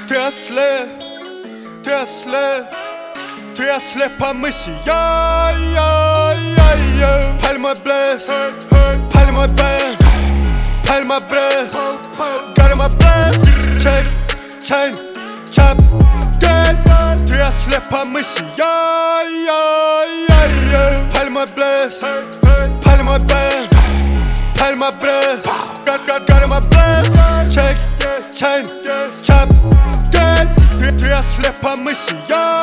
Ты ослеп, ты ослеп, ты ослеп по мысли. Паль мой блеск, паль мой бэнд, паль мой блеск, гори мой блеск. Чек, чайн, чап, гэс. Ты ослеп по мысли. Паль мой блеск, паль мой бэнд, паль мой блеск, гори мой блеск. Чек, чайн, чап, гэс. Ты ослеп по мысли.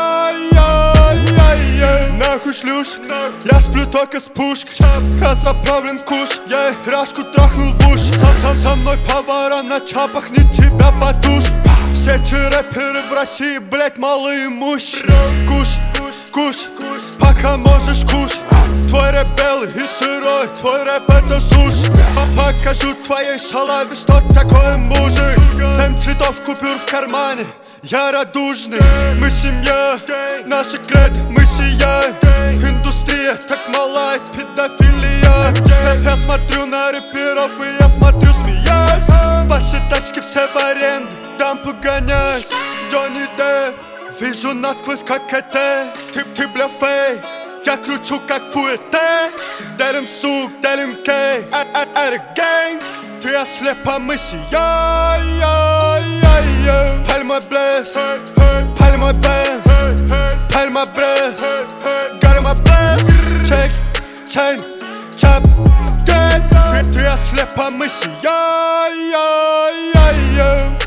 Нахуй шлюшек, я сплю только с пушкой. Я заправлен куш, я рашку трахнул в уши. Со мной повара на чапах, не тебя подушь. Все эти рэперы в России, блять, малоимущие. Куш, куш, пока можешь кушать. Твой рэп белый и сырой, твой рэп это суши. Покажу твоей шалаве, что такое мужик. 7 цветов купюр в кармане, я радужный. Мы семья, наша кредит, мы сияем. Индустрия так малая, педофилия. Я смотрю на рэперов и я смотрю смеясь. Ваши тачки все в аренду, там погоняют. Джонни Депп, вижу насквозь как это. Ты бля фейк, я кручу как фуэте. Делим сук, делим кейк, это гэнг. Ты ослеп по мысли. Паль мой блеск, паль мой бэнд, паль мой блеск, гори мой блеск. Чек, чайн, чап, гэс. Ты ослеп по мысли.